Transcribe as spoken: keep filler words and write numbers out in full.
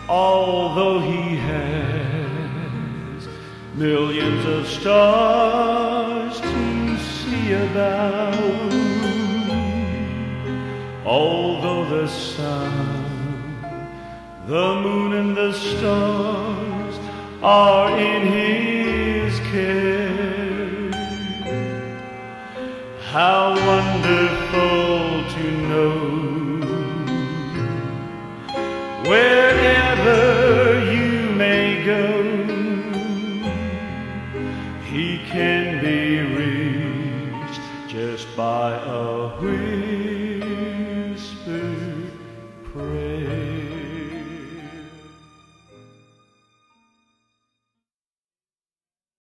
although he has millions of stars to see about, although the sun, the moon and the stars are in his care. How wonderful to know, wherever you may go, he can be reached just by a whisper.